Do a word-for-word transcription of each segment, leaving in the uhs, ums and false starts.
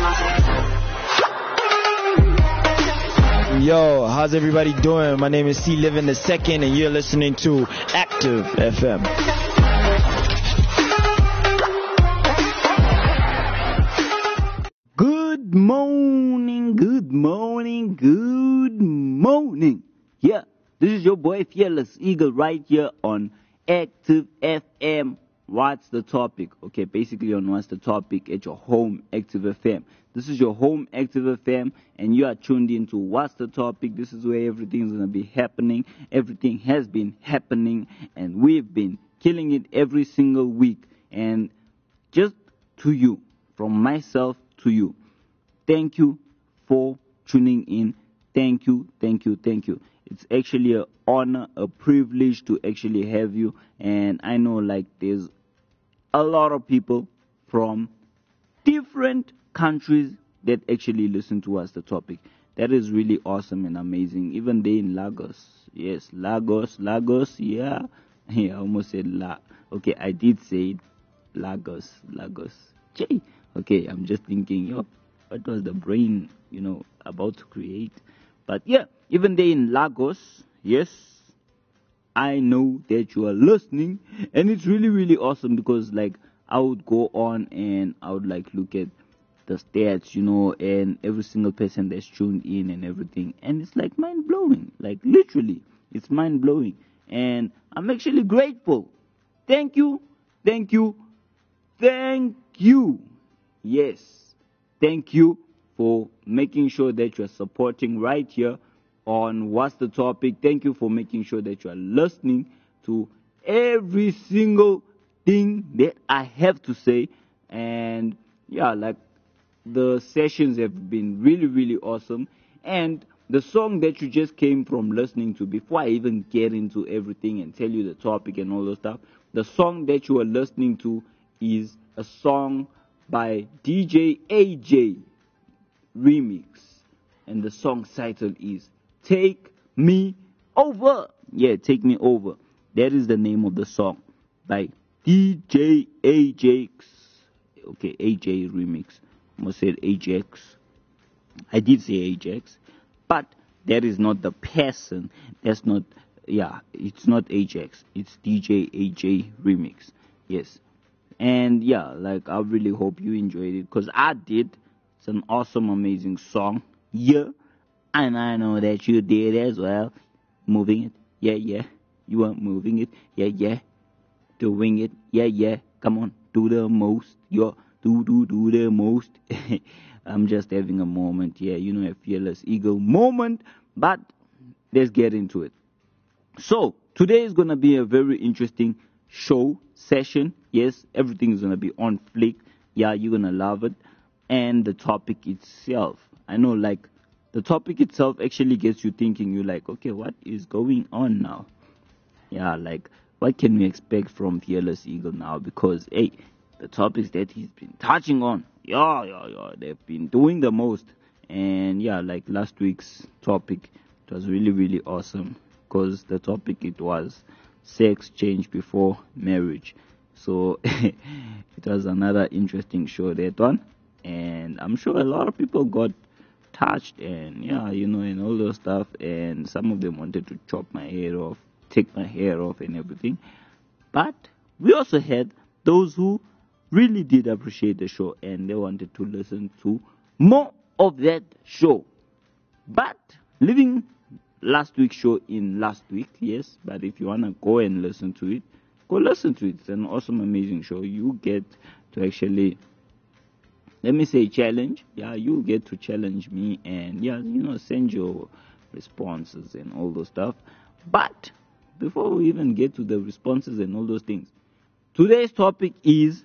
Yo, how's everybody doing? My name is C Living the Second, and you're listening to Active F M. Good morning, good morning, good morning. Yeah, this is your boy Fearless Eagle right here on Active F M. What's the topic? Okay, basically on What's the Topic at your home, Active F M. This is your home, Active F M, and you are tuned into What's the Topic. This is where everything's going to be happening. Everything has been happening, and we've been killing it every single week. And just to you, from myself to you, thank you for tuning in. Thank you, thank you, thank you. It's actually an honor, a privilege to actually have you. And I know like there's a lot of people from different countries that actually listen to us, the topic. That is really awesome and amazing. Even they in Lagos. Yes, Lagos, Lagos, yeah. Yeah, I almost said La. Okay, I did say it. Lagos, Lagos. Gee. Okay, I'm just thinking, yo, what was the brain, you know, about to create? But yeah, even they in Lagos, yes, I know that you are listening, and it's really, really awesome because, like, I would go on and I would, like, look at the stats, you know, and every single person that's tuned in and everything, and it's, like, mind-blowing. Like, literally, it's mind-blowing, and I'm actually grateful. Thank you, thank you, thank you. Yes, thank you for making sure that you're supporting right here on What's the Topic. Thank you for making sure that you are listening to every single thing that I have to say. And yeah, like the sessions have been really, really awesome. And the song that you just came from listening to, before I even get into everything and tell you the topic and all those stuff, the song that you are listening to is a song by D J A J Remix. And the song title is Take Me Over. Yeah, Take Me Over. That is the name of the song by D J Ajax. Okay, A J Remix. I almost said Ajax. I did say Ajax, but that is not the person. That's not, yeah, it's not Ajax. It's D J A J Remix. Yes. And yeah, like I really hope you enjoyed it because I did. It's an awesome, amazing song. Yeah. And I know that you did as well. Moving it. Yeah, yeah. You are moving it. Yeah, yeah. Doing it. Yeah, yeah. Come on. Do the most. Yo. Do, do, do the most. I'm just having a moment. Yeah, you know, a Fearless Eagle moment. But let's get into it. So, today is going to be a very interesting show, session. Yes, everything is going to be on flick. Yeah, you're going to love it. And the topic itself. I know, like, the topic itself actually gets you thinking. You're like, okay, what is going on now? Yeah, like, what can we expect from Fearless Eagle now? Because, hey, the topics that he's been touching on, yeah, yeah, yeah, they've been doing the most. And, yeah, like last week's topic, it was really, really awesome. Because the topic, it was sex change before marriage. So, it was another interesting show, that one. And I'm sure a lot of people got touched and yeah, you know, and all those stuff, and some of them wanted to chop my hair off, take my hair off and everything. But we also had those who really did appreciate the show and they wanted to listen to more of that show. But leaving last week's show in last week, yes, but if you want to go and listen to it, go listen to it. It's an awesome, amazing show. You get to actually, let me say, challenge. Yeah, you get to challenge me and, yeah, you know, send your responses and all those stuff. But before we even get to the responses and all those things, today's topic is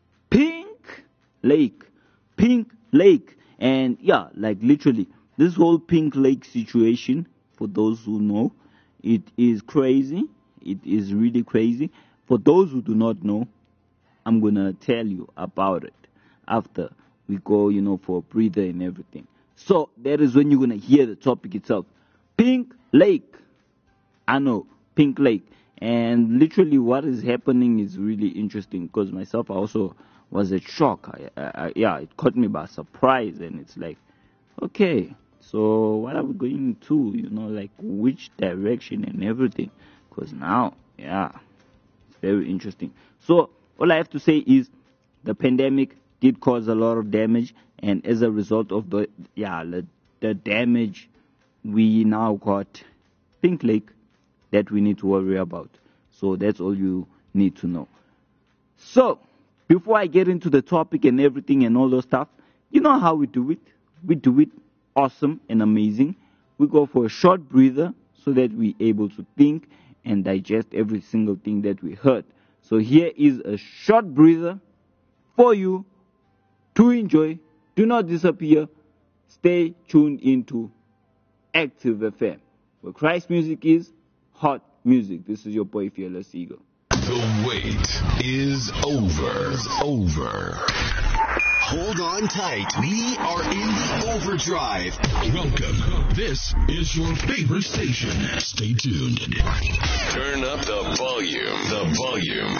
Pink Lake. Pink Lake. And, yeah, like literally, this whole Pink Lake situation, for those who know, it is crazy. It is really crazy. For those who do not know, I'm going to tell you about it after we go, you know, for a breather and everything. So that is when you're going to hear the topic itself. Pink Lake. I know, Pink Lake. And literally what is happening is really interesting because myself, I also was a shock. I, I, yeah, it caught me by surprise, and it's like, okay, so what are we going to, you know, like which direction and everything? Because now, yeah, it's very interesting. So all I have to say is the pandemic did cause a lot of damage, and as a result of the, yeah, the, the damage, we now got Pink Lake that we need to worry about. So that's all you need to know. So, before I get into the topic and everything and all those stuff, you know how we do it. We do it awesome and amazing. We go for a short breather so that we're able to think and digest every single thing that we heard. So here is a short breather for you to enjoy. Do not disappear. Stay tuned into Active F M, where Christ music is hot music. This is your boy Fearless Eagle. The wait is over. Over. Hold on tight. We are in the overdrive. Welcome. This is your favorite station. Stay tuned. Turn up the volume. The volume.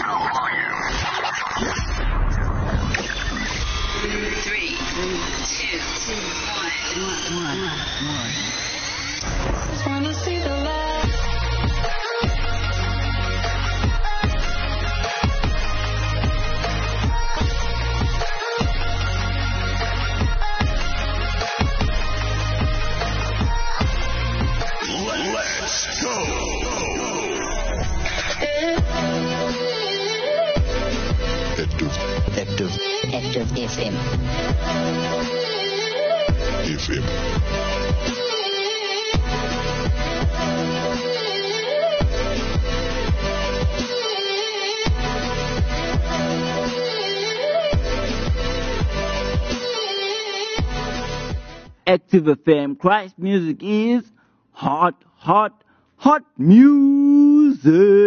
Three, two, one, one, one. Just wanna see the light. Let's go. Active. Active. Active F M. F M. Active F M, Christ music is hot, hot, hot music.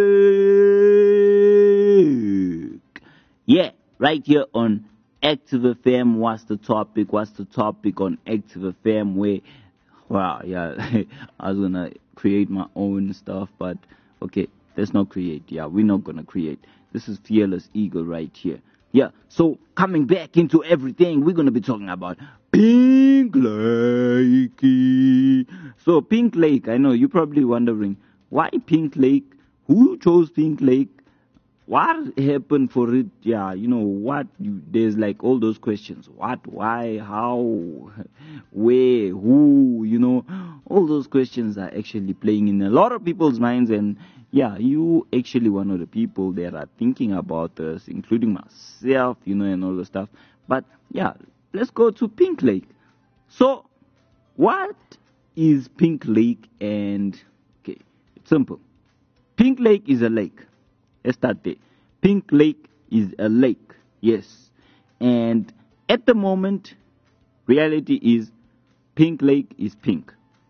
Yeah, right here on Active F M. What's the topic? What's the topic on Active F M? Where, wow, yeah, I was gonna create my own stuff, but okay, let's not create. Yeah, we're not gonna create. This is Fearless Eagle right here. Yeah, so coming back into everything, we're gonna be talking about Pink Lake. So Pink Lake, I know you're probably wondering, why Pink Lake? Who chose Pink Lake? What happened for it? Yeah, you know, what, you, there's like all those questions. What, why, how, where, who, you know, all those questions are actually playing in a lot of people's minds. And yeah, you actually one of the people that are thinking about this, including myself, you know, and all the stuff. But yeah, let's go to Pink Lake. So, what is Pink Lake? And, okay, it's simple. Pink Lake is a lake. Let's start there. Pink Lake is a lake, yes. And at the moment, reality is Pink Lake is pink.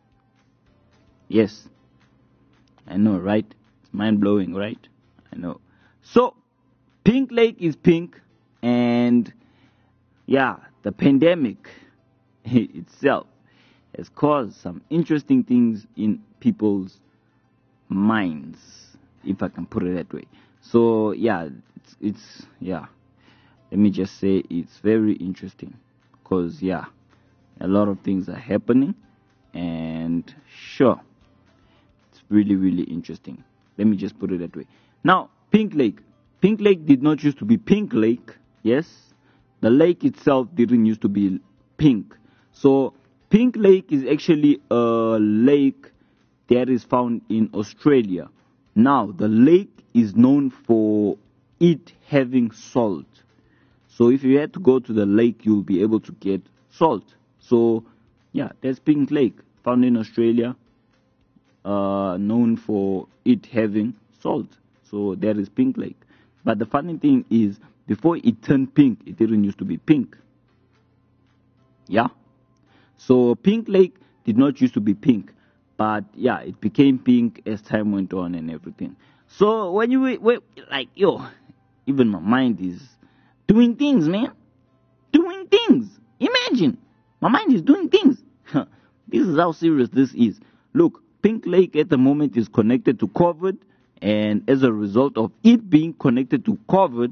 Yes. I know, right? It's mind-blowing, right? I know. So, Pink Lake is pink, and yeah, the pandemic itself has caused some interesting things in people's minds, if I can put it that way. So yeah, it's, it's yeah. Let me just say it's very interesting, because yeah, a lot of things are happening, and sure, it's really really interesting. Let me just put it that way. Now, Pink Lake. Pink Lake did not used to be Pink Lake. Yes, the lake itself didn't used to be pink. So Pink Lake is actually a lake that is found in Australia. Now, the lake is known for it having salt. So if you had to go to the lake, you'll be able to get salt. So, yeah, that's Pink Lake, found in Australia, uh, known for it having salt. So that is Pink Lake. But the funny thing is, before it turned pink, it didn't used to be pink. Yeah? So Pink Lake did not used to be pink. But yeah, it became pink as time went on and everything. So when you wait, like, yo, even my mind is doing things, man. Doing things. Imagine, my mind is doing things. This is how serious this is. Look, Pink Lake at the moment is connected to COVID, and as a result of it being connected to COVID,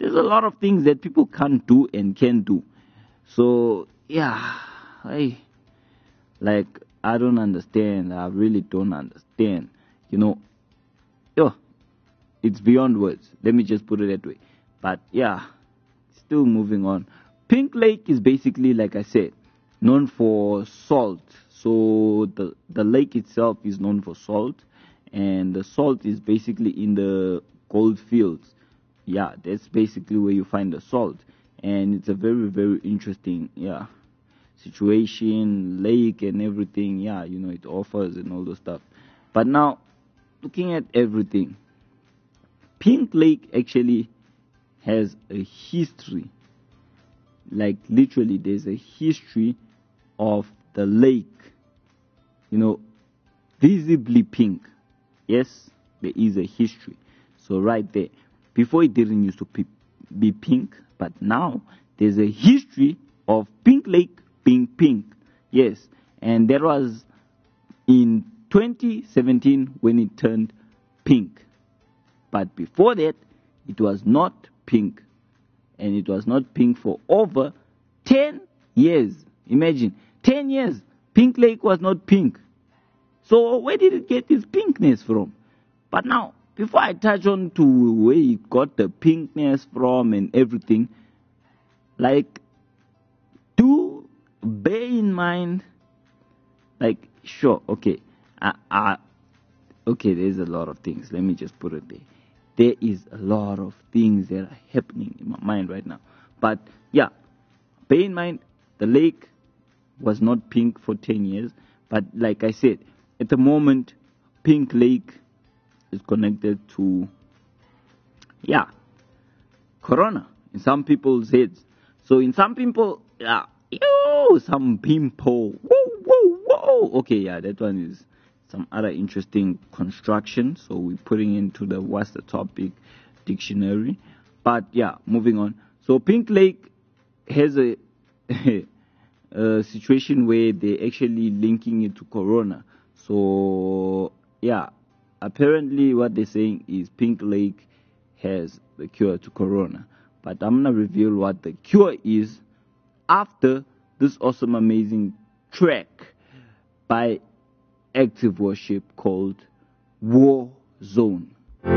there's a lot of things that people can't do and can do. So, yeah, I, like, I don't understand. I really don't understand. You know, yo, it's beyond words. Let me just put it that way. But, yeah, still moving on. Pink Lake is basically, like I said, known for salt. So the, the lake itself is known for salt. And the salt is basically in the gold fields. Yeah, that's basically where you find the salt. And it's a very, very interesting, yeah, situation, lake and everything. Yeah, you know, it offers and all those stuff. But now, looking at everything, Pink Lake actually has a history. Like, literally, there's a history of the lake, you know, visibly pink. Yes, there is a history. So right there, before it didn't used to be, be pink, but now there's a history of Pink Lake being pink. Yes, and that was in twenty seventeen when it turned pink. But before that, it was not pink. And it was not pink for over ten years. Imagine, ten years, Pink Lake was not pink. So where did it get its pinkness from? But now, before I touch on to where it got the pinkness from and everything, like, do bear in mind, like, sure, okay, uh, uh, okay, there's a lot of things. Let me just put it there. There is a lot of things that are happening in my mind right now. But, yeah, bear in mind, the lake was not pink for ten years. But, like I said, at the moment, Pink Lake is connected to, yeah, corona in some people's heads. So in some people, yeah, yo, some pimple, whoa, whoa, whoa. Okay, yeah, that one is some other interesting construction. So we're putting into the what's the topic dictionary. But yeah, moving on. So Pink Lake has a, a situation where they're actually linking it to corona. So yeah, apparently what they're saying is Pink Lake has the cure to corona. But I'm going to reveal what the cure is after this awesome, amazing track by Active Worship called War Zone.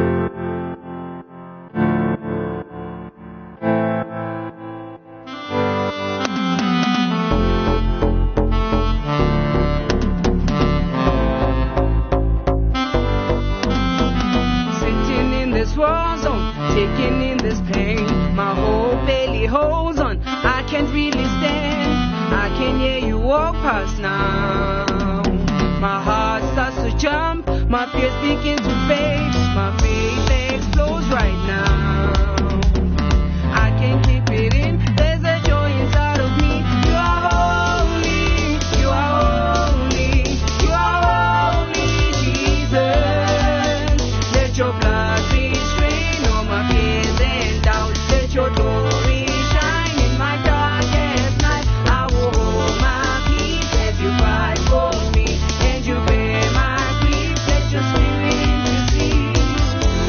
Taking in this pain, my whole belly holds on. I can't really stand. I can hear you walk past now. My heart starts to jump, my fears begin to fade. My faith explodes right now. I can't keep it in. There's a joy inside of me. You are holy, you are holy, you are holy, Jesus. Let your blood be your glory shine in my darkest night. I will hold my peace as you fight for me, and you bear my grief. Let your spirit intercede.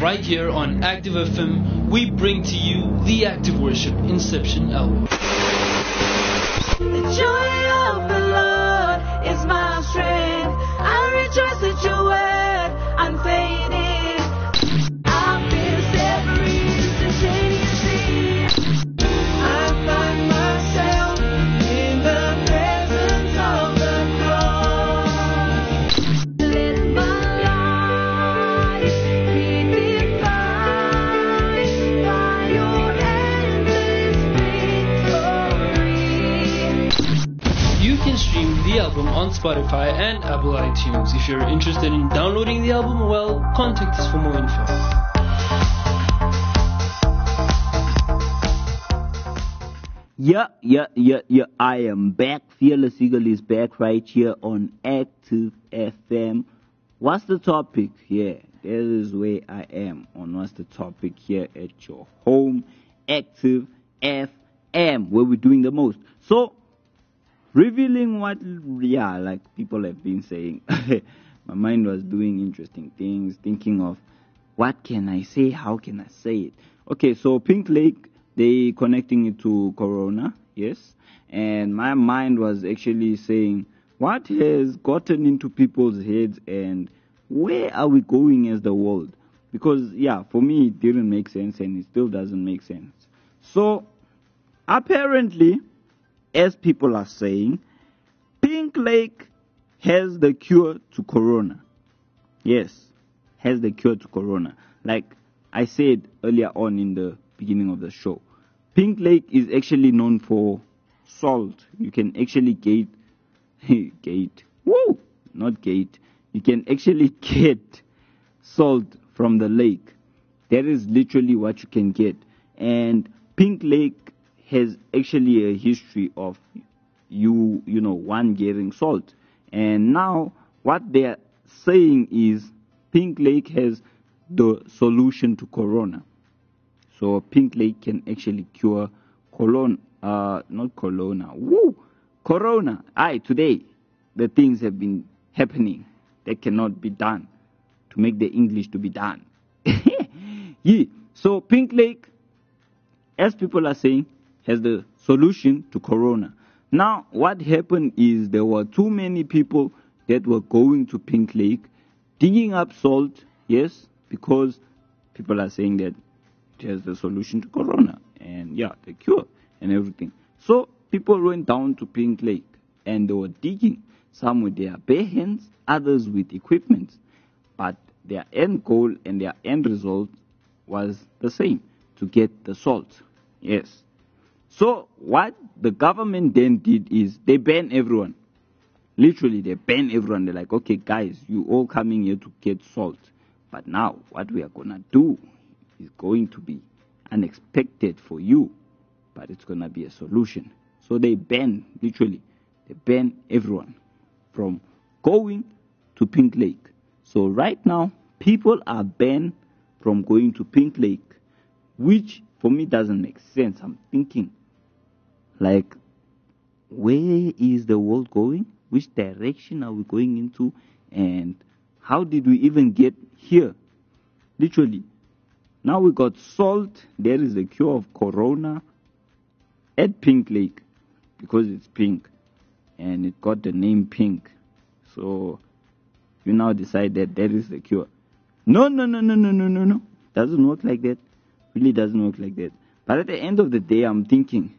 right here on Active F M, we bring to you the Active Worship Inception album. The joy of the Lord is my strength. I rejoice at your word, unfading. I've been set free instantaneously. I find myself in the presence of the cross. Let my life be defined by your endless victory. You can stream the album on Spotify and Apple iTunes. If you're interested in downloading the album, well, contact us for more info. Yeah, yeah, yeah, yeah. I am back. Fearless Eagle is back right here on Active F M. What's the topic? Yeah, that is where I am on What's the Topic here at your home, Active F M, where we're doing the most. So, revealing what, yeah, like people have been saying. My mind was doing interesting things, thinking of what can I say, how can I say it. Okay, so Pink Lake, they connecting it to Corona, yes. And my mind was actually saying, what has gotten into people's heads and where are we going as the world? Because, yeah, for me, it didn't make sense and it still doesn't make sense. So, apparently, as people are saying, Pink Lake has the cure to Corona. Yes, has the cure to Corona. Like I said earlier on in the beginning of the show, Pink Lake is actually known for salt. You can actually get, gate, woo, not gate. You can actually get salt from the lake. That is literally what you can get. And Pink Lake has actually a history of you, you know, one getting salt. And now what they're saying is Pink Lake has the solution to Corona. So Pink Lake can actually cure colon, uh, not Corona, woo, Corona. Aye, today the things have been happening that cannot be done to make the English to be done. Yeah. So Pink Lake, as people are saying, has the solution to Corona. Now, what happened is there were too many people that were going to Pink Lake, digging up salt, yes, because people are saying that it has the solution to Corona, and yeah, the cure and everything. So, people went down to Pink Lake, and they were digging, some with their bare hands, others with equipment, but their end goal and their end result was the same, to get the salt, yes. So what the government then did is they banned everyone. Literally, they banned everyone. They're like, okay, guys, you all coming here to get salt. But now what we are going to do is going to be unexpected for you, but it's going to be a solution. So they banned, literally, they banned everyone from going to Pink Lake. So right now, people are banned from going to Pink Lake, which for me doesn't make sense. I'm thinking, like, where is the world going? Which direction are we going into? And how did we even get here? Literally. Now we got salt. There is the cure of Corona at Pink Lake because it's pink. And it got the name Pink. So you now decide that that is the cure. No, no, no, no, no, no, no, no. Doesn't work like that. Really doesn't work like that. But at the end of the day, I'm thinking,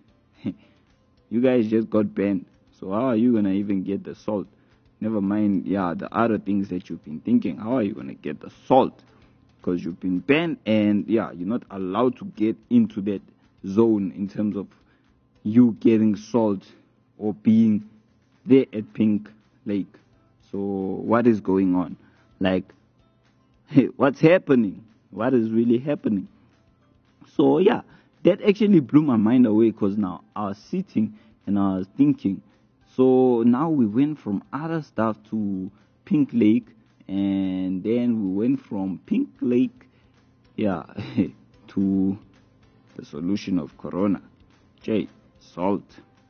you guys just got banned. So how are you going to even get the salt? Never mind, yeah, the other things that you've been thinking. How are you going to get the salt? Because you've been banned and, yeah, you're not allowed to get into that zone in terms of you getting salt or being there at Pink Lake. So what is going on? Like, hey, what's happening? What is really happening? So, yeah, that actually blew my mind away because now I was sitting and I was thinking. So now we went from other stuff to Pink Lake, and then we went from Pink Lake, yeah, to the solution of Corona. Jay, salt.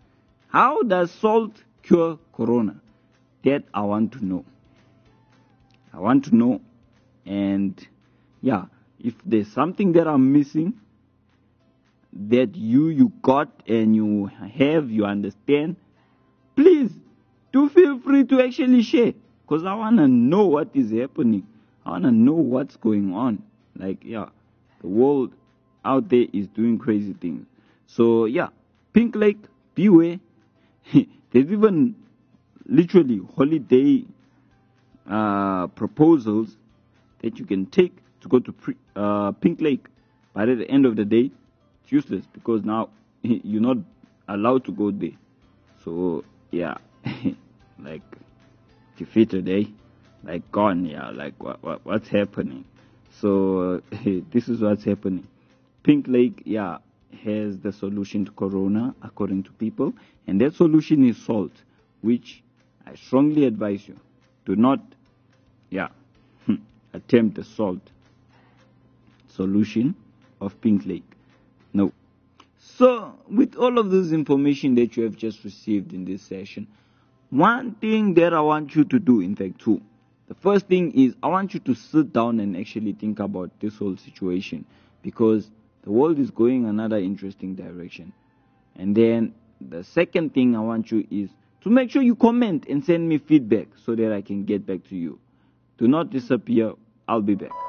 How does salt cure Corona? That I want to know. I want to know, and yeah, if there's something that I'm missing, that you you got and you have, you understand, please do feel free to actually share, because I want to know what is happening. I want to know what's going on. Like, yeah, the world out there is doing crazy things. So, yeah, Pink Lake, beware. There's even literally holiday uh, proposals that you can take to go to pre- uh, Pink Lake. But at the end of the day, it's useless, because now you're not allowed to go there. So, yeah, like, defeated, eh? Like, gone, yeah, like, what, what what's happening? So, this is what's happening. Pink Lake, yeah, has the solution to corona, according to people, and that solution is salt, which I strongly advise you, do not, yeah, attempt the salt solution of Pink Lake. No. So, with all of this information that you have just received in this session, one thing that I want you to do, in fact, two. The first thing is I want you to sit down and actually think about this whole situation, because the world is going another interesting direction. And then the second thing I want you is to make sure you comment and send me feedback so that I can get back to you. Do not disappear. I'll be back.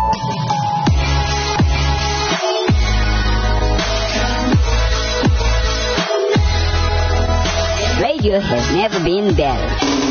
Radio has never been better.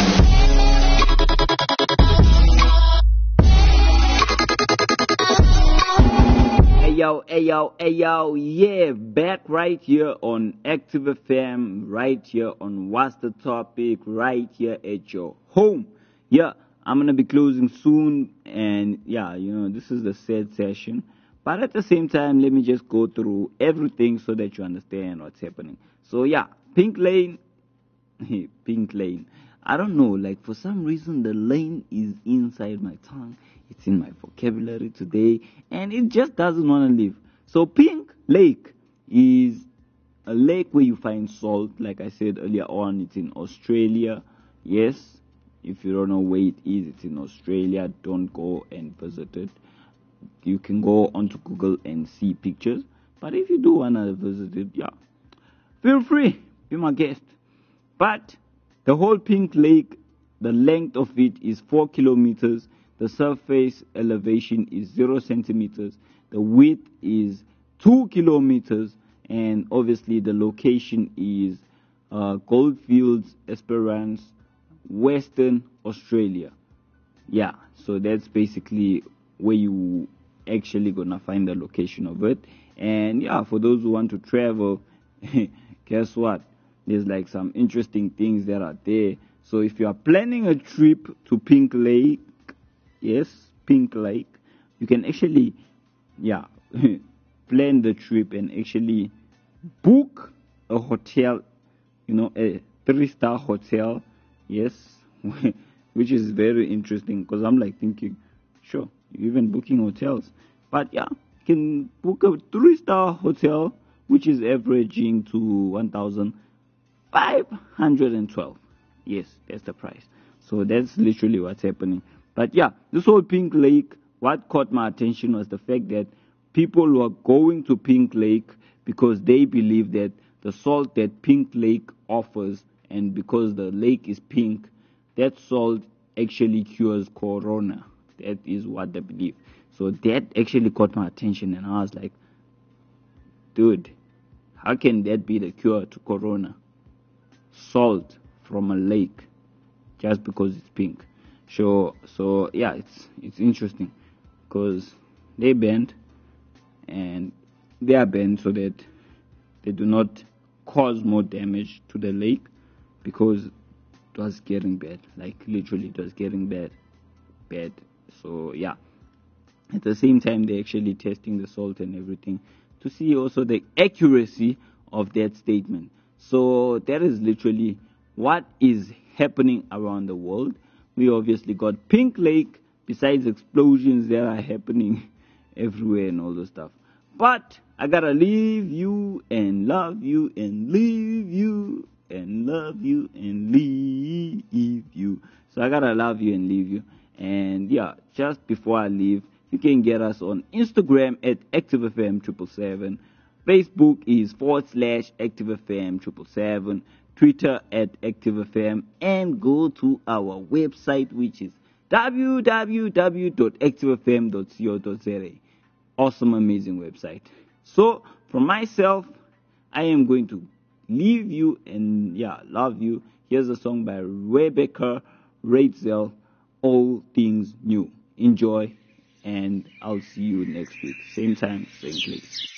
Ayo, ayo, ayo, yeah, back right here on Active F M, right here on What's the Topic, right here at your home. Yeah, I'm going to be closing soon, and yeah, you know, this is the sad session. But at the same time, let me just go through everything so that you understand what's happening. So yeah, Pink Lane, Pink Lane. I don't know, like for some reason the lane is inside my tongue. It's in my vocabulary today, and it just doesn't want to leave. So Pink Lake is a lake where you find salt. Like I said earlier on, it's in Australia. Yes, if you don't know where it is, it's in Australia. Don't go and visit it. You can go onto Google and see pictures. But if you do want to visit it, yeah, feel free, be my guest. But the whole Pink Lake, the length of it is four kilometers. The surface elevation is zero centimeters. The width is two kilometers. And obviously the location is uh, Goldfields, Esperance, Western Australia. Yeah, so that's basically where you actually gonna find the location of it. And yeah, for those who want to travel, guess what? There's like some interesting things that are there. So if you are planning a trip to Pink Lake, yes, Pink Lake, you can actually, yeah, plan the trip and actually book a hotel, you know, a three-star hotel, yes, which is very interesting, because I'm like thinking, sure, you're even booking hotels. But yeah, you can book a three-star hotel, which is averaging to one thousand five hundred twelve. Yes, that's the price. So that's literally what's happening. But yeah, this whole Pink Lake, what caught my attention was the fact that people were going to Pink Lake because they believe that the salt that Pink Lake offers, and because the lake is pink, that salt actually cures corona. That is what they believe. So that actually caught my attention, and I was like, dude, how can that be the cure to corona? Salt from a lake just because it's pink. So, so yeah, it's it's interesting because they bend, and they are bent so that they do not cause more damage to the lake, because it was getting bad. Like literally, it was getting bad, bad. So yeah, at the same time, they're actually testing the salt and everything to see also the accuracy of that statement. So that is literally what is happening around the world. We obviously got Pink Lake, besides explosions that are happening everywhere and all the stuff. But I gotta leave you and love you and leave you and love you and leave you. So I gotta love you and leave you. And yeah, just before I leave, You can get us on Instagram at Active F M triple seven. Facebook is forward slash Active F M triple seven. Twitter at Active F M. And go to our website, which is w w w dot active f m dot co dot z a. Awesome, amazing website. So, from myself, I am going to leave you and, yeah, love you. Here's a song by Rebecca Raitzel, All Things New. Enjoy, and I'll see you next week. Same time, same place.